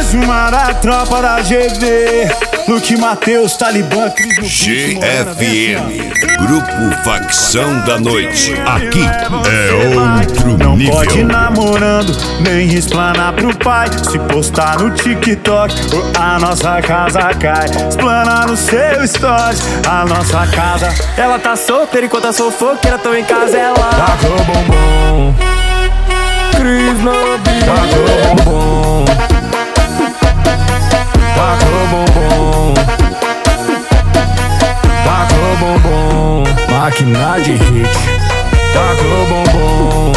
Mais uma da tropa da GV. Luke Matheus, Talibã, Cris no GFM, Grupo Facção da Noite. Aqui é outro não nível. Não pode ir namorando, nem explanar pro pai. Se postar no TikTok, a nossa casa cai. Explanar no seu stories, a nossa casa. Ela tá solteira enquanto a fofoqueira tão em casa. Ela tacou bombom, Cris no beat. tacou bombom, tacou bombom, tacou bombom. Máquina de hit. Tacou bombom.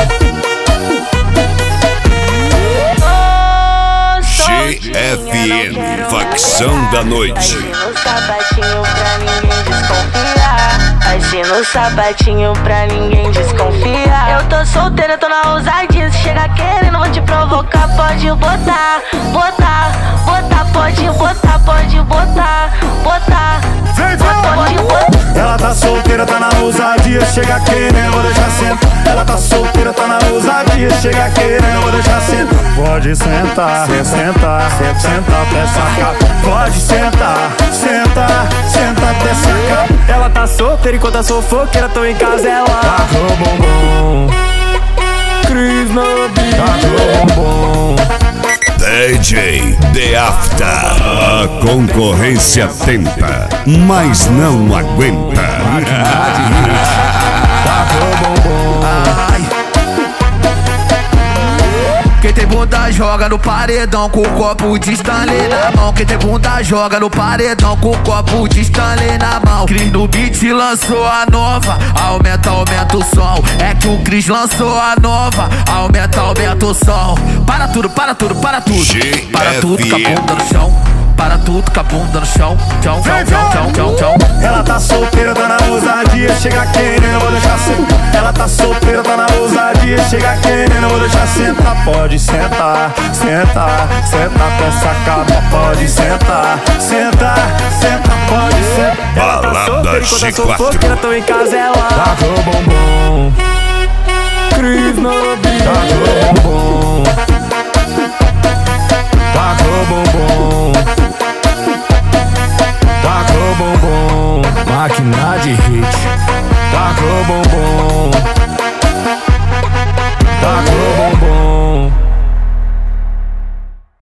GFM, Facção da Noite. No sapatinho pra ninguém desconfiar. Assim no sapatinho pra ninguém desconfiar. Eu tô solteira, tô na ousadia. Se chega querendo, vou te provocar. Pode botar, botar, botar. Pode botar, pode botar, botar. Pode botar. Ela tá solteira, tá na ousadia. Chega querendo, vou deixar sentar. Ela tá solteira, tá na ousadia. Chega querendo, vou deixar sentar. Pode sentar, sentar, sentar até sacar. Pode sentar, sentar, sentar até sacar. Ela tá solteira enquanto a fofoqueira tão em casa. Ela tacou bombom, Cris no beat. tacou bombom. DJ The After. A concorrência tenta, mas não aguenta. Tacou bombom. Quem tem bunda joga no paredão com o copo de Stanley na mão. Quem tem bunda joga no paredão com o copo de Stanley na mão. Cris no beat lançou a nova, aumenta, aumenta o som. É que o Cris lançou a nova, aumenta, aumenta o som. Para tudo, para tudo, para tudo. Para tudo com a bunda no chão. Para tudo com a bunda no chão. Tchau, tchau, tchau, tchau, tchau, tchau. Ela tá solteira, tá na ousadia. Chega querendo, vou deixar sentar. Ela tá solteira, tá na ousadia. Chega querendo, vou deixar sentar. Pode sentar, sentar, sentar até sacar. Pode sentar, sentar, sentar, pode sentar. Balada Enquanto a G4. fofoqueira tão em casa. Ela Tacou bombom, Cris no beat. tacou bombom, tacou bombom, tacou bombom. Máquina de hit. Tacou bombom, tacou bombom.